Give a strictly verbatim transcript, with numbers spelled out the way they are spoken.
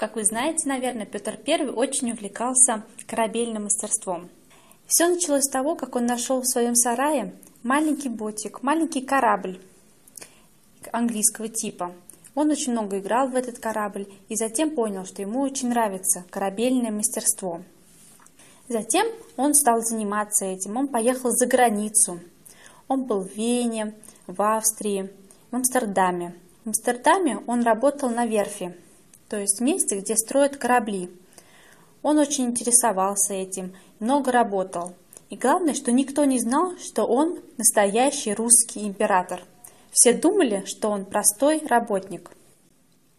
Как вы знаете, наверное, Петр Первый очень увлекался корабельным мастерством. Все началось с того, как он нашел в своем сарае маленький ботик, маленький корабль английского типа. Он очень много играл в этот корабль и затем понял, что ему очень нравится корабельное мастерство. Затем он стал заниматься этим, он поехал за границу. Он был в Вене, в Австрии, в Амстердаме. В Амстердаме он работал на верфи, то есть месте, где строят корабли. Он очень интересовался этим, много работал. И главное, что никто не знал, что он настоящий русский император. Все думали, что он простой работник.